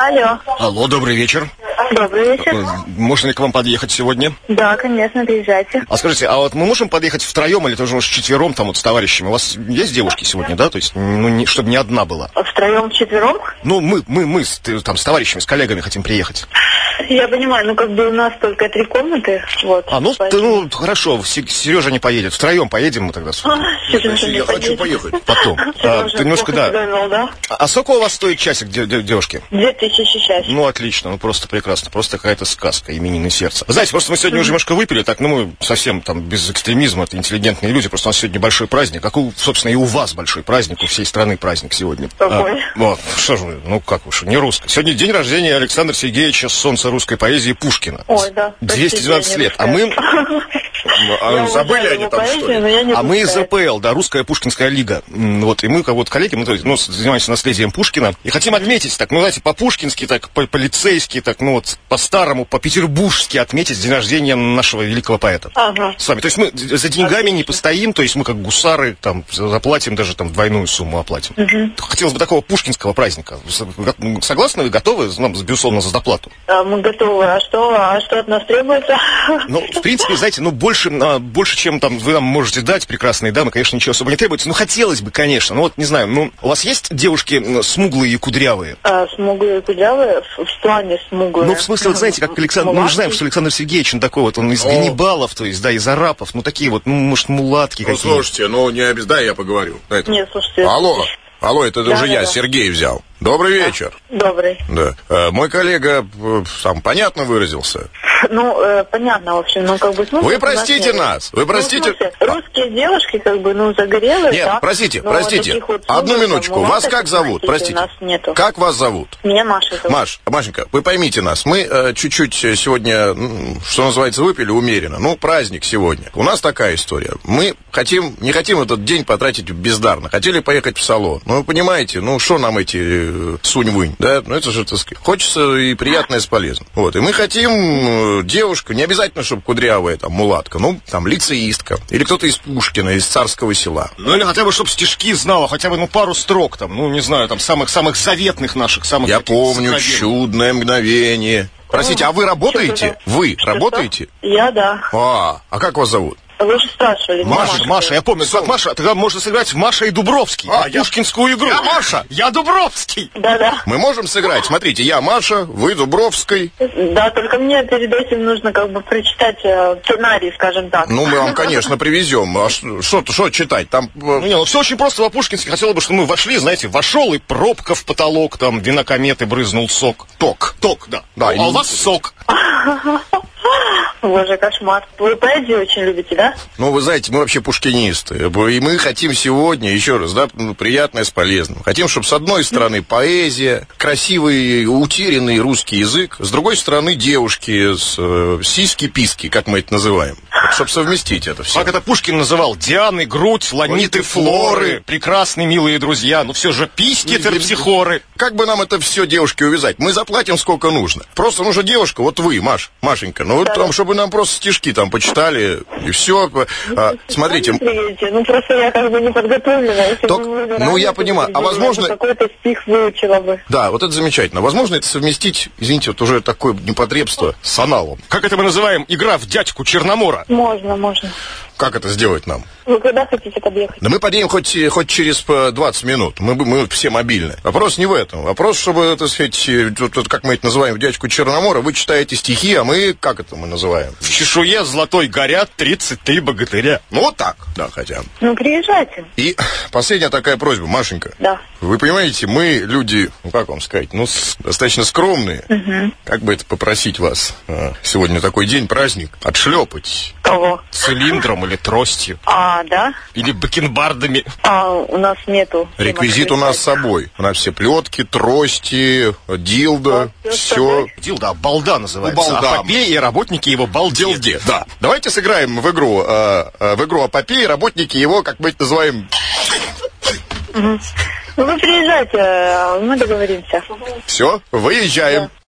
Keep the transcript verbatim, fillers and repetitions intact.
Алло. Алло, добрый вечер. Добрый вечер. Можно ли к вам подъехать сегодня? Да, конечно, приезжайте. А скажите, а вот мы можем подъехать втроем или тоже вчетвером там вот с товарищами? У вас есть девушки сегодня, да? То есть, ну, не, чтобы не одна была. Втроем, вчетвером? Ну, мы, мы, мы с, там, с товарищами, с коллегами хотим приехать. Я понимаю, ну как бы у нас только три комнаты, вот. А, ну, ты, ну хорошо, Сережа не поедет. Втроем поедем мы тогда. А, Сережа не Я хочу поедет. поехать. Потом. А, ты немножко, да. Сэкономил, да? А сколько у вас стоит часик, де- де- девушки? Две тысячи счастья. Ну, отлично, ну просто прекрасно, просто какая-то сказка, именины сердца. Знаете, просто мы сегодня уже немножко выпили, так, ну мы совсем там без экстремизма, это интеллигентные люди, просто у нас сегодня большой праздник, как, у, собственно, и у вас большой праздник, у всей страны праздник сегодня. Какой? А, вот, что же вы, ну как вы, что, не русский. Сегодня день рождения Александра Сергеевича, солнца русской поэзии, Пушкина. Ой, да. двести двенадцать лет, а мы... А забыли они там, что ли? А мы из ЗПЛ, да, Русская Пушкинская лига. М, Вот, и мы, как вот коллеги, мы ну, занимаемся наследием Пушкина. И хотим отметить, так, ну, знаете, по-пушкински, так, по-полицейски, так, ну, вот, по-старому, по-петербургски отметить день рождения нашего великого поэта. Ага. С вами. То есть мы за деньгами не постоим, то есть мы, как гусары, там, заплатим, даже там двойную сумму оплатим. Угу. Хотелось бы такого пушкинского праздника. Согласны вы, готовы, нам, безусловно, за доплату? А, мы готовы. А что, а что от нас требуется? Ну, в принципе, знаете, ну, больше, а, больше, чем там вы нам можете дать, прекрасные дамы, конечно, ничего особо не требуется. Ну, хотелось бы, конечно. Ну, вот, не знаю, ну, у вас есть девушки м, смуглые и кудрявые? А, смуглые и кудрявые? В, в плане смуглые. Ну, в смысле, вот, знаете, как Александр, ну, мы же знаем, что Александр Сергеевич, он такой вот, он из Ганнибалов, то есть, да, из арапов, ну, такие вот, ну, может, мулатки Ну, какие. слушайте, ну не обязательно, да, я поговорю. Это... Нет, слушайте. Алло, алло, это Да, уже да, я, да. Сергей взял. Добрый вечер. Добрый. Да. Э, мой коллега э, сам понятно выразился. Ну, э, понятно, в общем, ну, как бы... смысл Вы у нас простите нет. нас, вы простите. Ну, в смысле, русские девушки, как бы, ну, загорелые, Нет, да? простите, Но простите. таких вот Одну смуглых, минуточку. там, Вас мулаток, как зовут? простите, Простите. у нас нету. Как вас зовут? Меня Маша зовут. Маш, Машенька, вы поймите нас, мы э, чуть-чуть сегодня, м, что называется, выпили умеренно. Ну, праздник сегодня. У нас такая история. Мы хотим, не хотим этот день потратить бездарно. Хотели поехать в салон. Ну, вы понимаете, ну, что нам эти э, сунь-вынь, да? Ну, это же, так сказать, хочется и приятное с полезным. Вот, и мы хотим э, девушку, не обязательно, чтобы кудрявая, там, мулатка, ну, там, лицеистка. Или кто-то из Пушкина, из Царского Села. Ну, или хотя бы, чтобы стишки знала, хотя бы, ну, пару строк, там, ну, не знаю, там, самых-самых заветных наших, самых... Я таких помню сокровенных. чудное мгновение. Простите, а вы работаете? Вы Что-что? работаете? Я, да. А, а как вас зовут? Вы же спрашивали. меня Маша, Маша, я помню, как Маша, тогда можно сыграть в Маша и Дубровский. А, я- Пушкинскую игру. Я Маша, я Дубровский. Да-да. Мы можем сыграть. Смотрите, я Маша, вы Дубровской. Да, только мне перед этим нужно как бы прочитать э, сценарий, скажем так. Ну, мы вам, конечно, привезем. А что что читать? Там... э, Ну, не, ну, все очень просто по-пушкински. Хотела бы, чтобы мы вошли, знаете, вошел и пробка в потолок, там, вина кометы брызнул сок. Ток. Ток, да. Да, а и- у вас сок. Боже, кошмар. Вы поэзию очень любите, да? Ну, вы знаете, мы вообще пушкинисты. И мы хотим сегодня, еще раз, да, ну, приятное с полезным. Хотим, чтобы с одной стороны поэзия, красивый, утерянный русский язык, с другой стороны девушки с э, сиськи-писки, как мы это называем. Вот, чтобы совместить это все. Как это Пушкин называл? Дианы, грудь, ланиты, флоры. Прекрасные, милые друзья. Ну, все же письки, терпсихоры. Как бы нам это все, девушки, увязать? Мы заплатим сколько нужно. Просто нужна девушка, вот вы, Маш, Машенька, ну вот Да. там, чтобы нам просто стишки там почитали, и все. А, смотрите, Приедете. Ну, просто я как бы не подготовлена. Если Ток- бы мы ну, раньше я понимаю. А приходили, возможно- я бы какой-то стих выучила бы. да, вот это замечательно. Возможно, это совместить, извините, вот уже такое непотребство с аналом. Как это мы называем? Игра в дядьку Черномора. Можно, можно. Как это сделать нам? Вы когда хотите подъехать? Да мы подъедем хоть, хоть через э, двадцать минут. Мы, бы- мы все мобильны. Вопрос не в этом. Вопрос, чтобы, так сказать, э, вот- вот как мы это называем, в дядьку Черномора, вы читаете стихи, а мы, как это мы называем? В чешуе золотой горят тридцать три богатыря. Ну, вот так, да, хотя бы. Ну, приезжайте. И последняя такая просьба, Машенька. Да. Вы понимаете, мы люди, ну как вам сказать, ну с- достаточно скромные. Как бы это попросить вас э, сегодня такой день, праздник, отшлепать Кого? Цилиндром или тростью. А, да? Или бакенбардами. А, у нас нету. Реквизит у нас с собой. У нас все плетки, трости, дилда, всё с все. собой. Дилда, балда называется. Балда. Апопей и работники его балде. Дилде, да. Давайте сыграем в игру, э, э, в игру Апопеи, работники его, как мы это называем. Ну, вы приезжайте, мы договоримся. Все, выезжаем.